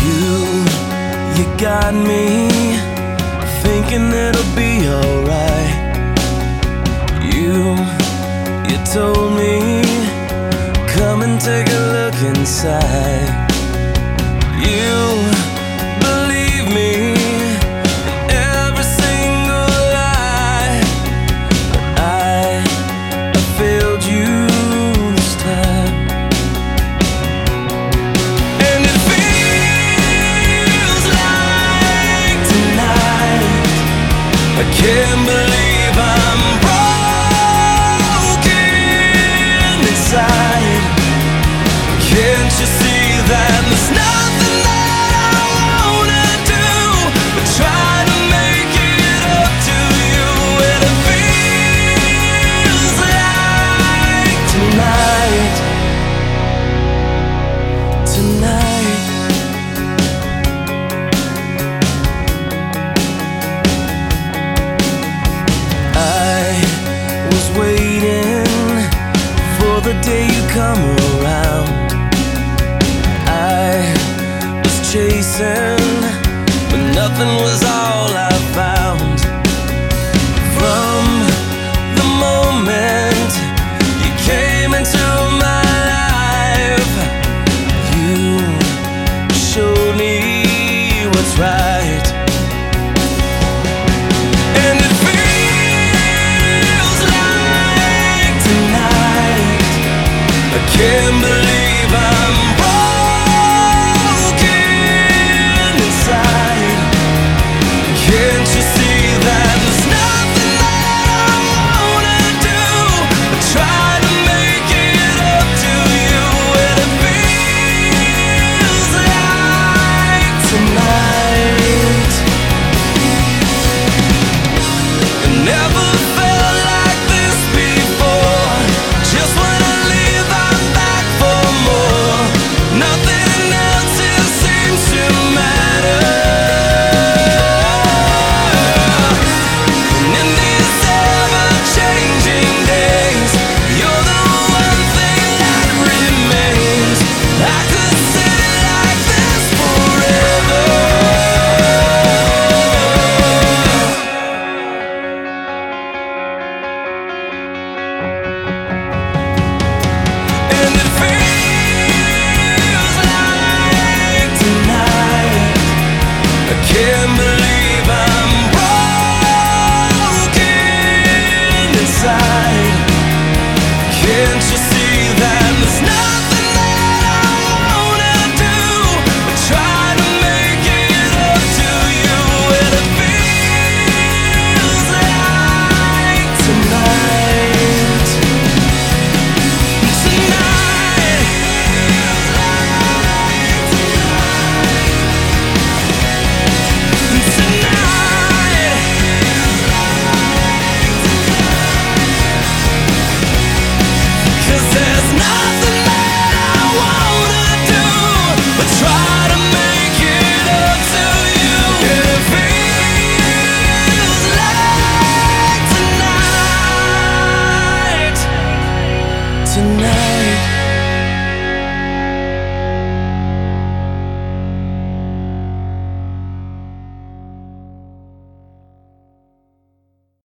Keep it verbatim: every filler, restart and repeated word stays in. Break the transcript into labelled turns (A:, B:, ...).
A: You, you got me thinking it'll be alright. You, you told me, come and take a look inside. You believe me in every single lie, but I, I failed you this time. And it feels like tonight I can't believe I'm broken inside. Can't you see that there's nothing that I wanna do but try to make it up to you? And it feels like tonight, tonight. I was waiting for the day you come around. I was chasing, but nothing was all I found. From the moment you came into my life, you showed me what's right. And it feels like tonight I can't